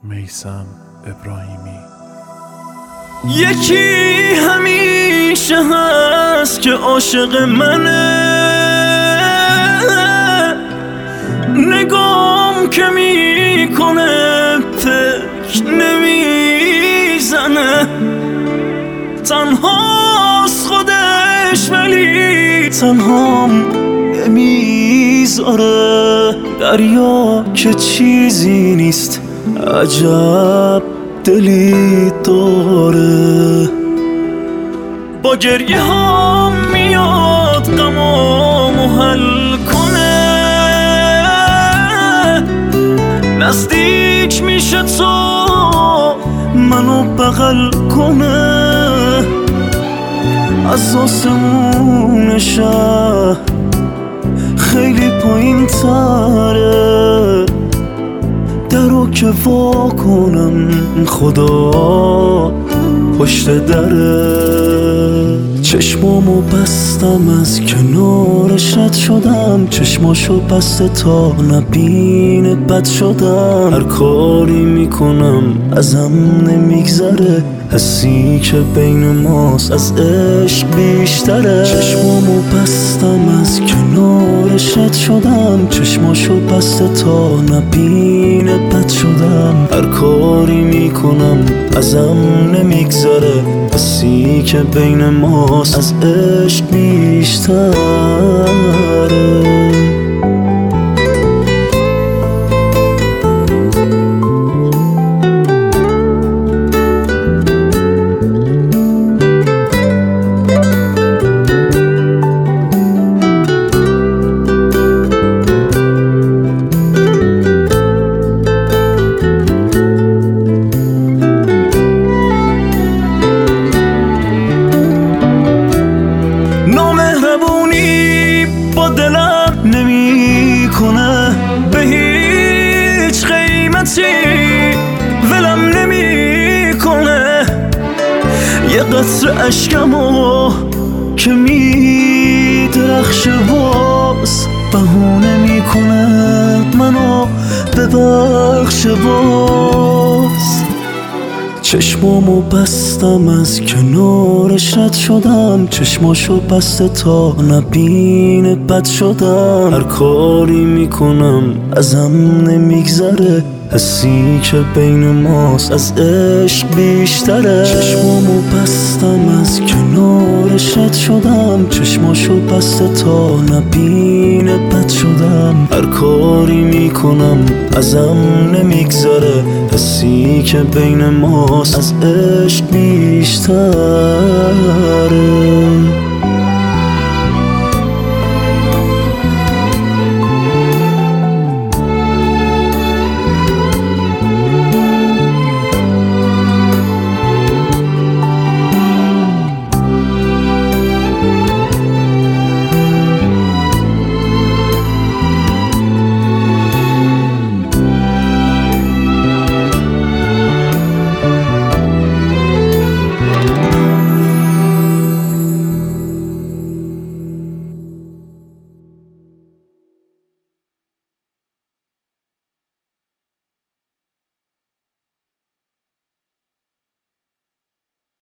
میثم ابراهیمی. یکی همیشه هست که عاشق منه، نگام که میکنه فکر نمیزنه، تنهاست خودش ولی تنهام نمیذاره. دریا که چیزی نیست، عجب دلی داره. با گریه ها میاد غمامو حل کنه، نزدیک میشه تو منو بغل کنه. از آسمون شهر خیلی پایین تره، درو که وا کنم خدا پشت دره. چشمامو بستم از کنارش رد شدم، چشماشو بسته تا نبینه بد شدم. هر کاری میکنم ازم نمیگذره، حسی که بین ماست از عشق بیشتره. چشمامو بستم از کنارش رد شدم، چشماشو بسته تا نبینه بد شدم. هر کاری میکنم ازم نمیگذره، حسی که بین ماست از عشق بیشتره. نامهربونی با دلم نمی کنه، به هیچ قیمتی ولم نمی کنه. یه قطره اشکمو که می درخشه باز بهونه می کنه منو ببخشه باز. چشمامو بستم از کنارش رد شدم، چشماشو بسته تا نبینه بد شدم. هر کاری میکنم ازم نمیگذره، حسی که بین ماست از عشق بیشتره. چشمامو بستم از کنارش رد شدم، چشماشو بسته تا نبینه بد شدم. هر کاری میکنم ازم نمیگذره، حسی که بین ماست از عشق بیشتره.